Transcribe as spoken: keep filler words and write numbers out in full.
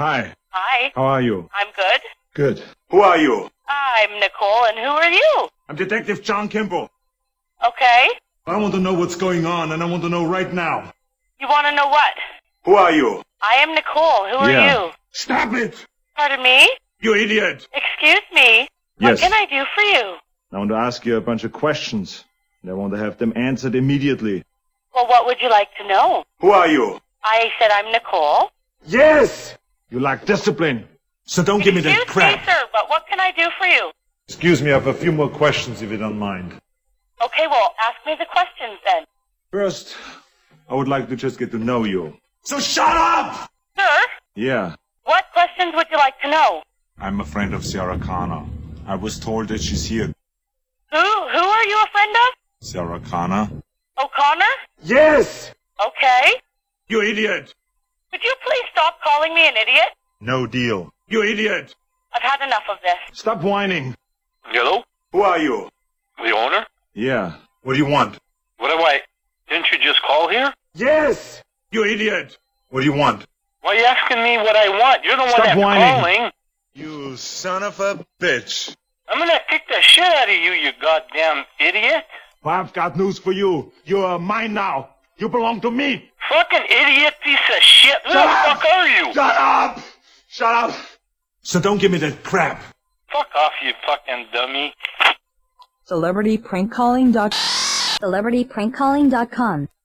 Hi. Hi. How are you? I'm good. Good. Who are you? I'm Nicole, and who are you? I'm Detective John Kimball. Okay. I want to know what's going on, and I want to know right now. You want to know what? Who are you? I am Nicole. Who are Yeah. you? Stop it! Pardon me? You idiot! Excuse me? What Yes. can I do for you? I want to ask you a bunch of questions, and I want to have them answered immediately. Well, what would you like to know? Who are you? I said I'm Nicole. Yes! You lack discipline. So don't give me that Excuse crap. me, sir, but what can I do for you? Excuse me, I have a few more questions if you don't mind. Okay, well, ask me the questions then. First, I would like to just get to know you. So shut up! Sir, Yeah. what questions would you like to know? I'm a friend of Sarah Connor. I was told that she's here. Who? Who are you a friend of? Sarah Connor? O'Connor? Yes! Okay. You idiot! Could you please stop calling me an idiot? No deal. You idiot! I've had enough of this. Stop whining. Hello? Who are you? The owner? Yeah. What do you want? What do I... Didn't you just call here? Yes! You idiot! What do you want? Why are you asking me what I want? You're the one Stop that's whining. calling. You son of a bitch. I'm gonna kick the shit out of you, you goddamn idiot. I've got news for you. You're mine now. You belong to me. Fucking idiot piece of shit. Who the up! fuck are you? Shut up! Shut up! So don't give me that crap. Fuck off, you fucking dummy. Celebrity prank calling dot celebrity prank calling dot com